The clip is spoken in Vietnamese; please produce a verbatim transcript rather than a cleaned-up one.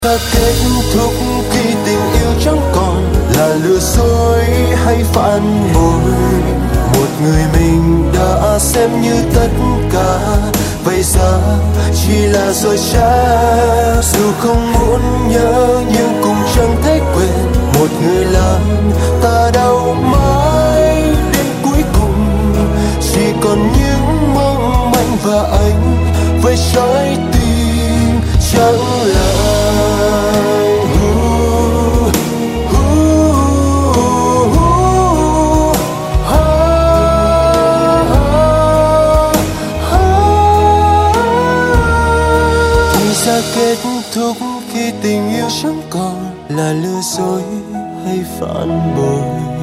Ta kết thúc khi tình yêu chẳng còn là lừa dối hay phản bội. Một người mình đã xem như tất cả, vậy ra chỉ là dối trá. Dù không muốn nhớ nhưng cũng chẳng thể quên một người làm ta đau mãi đến cuối cùng. Chỉ còn những mong manh và anh với trái tim chẳng lại. Ra kết thúc khi tình yêu chẳng còn là lừa dối hay phản bội.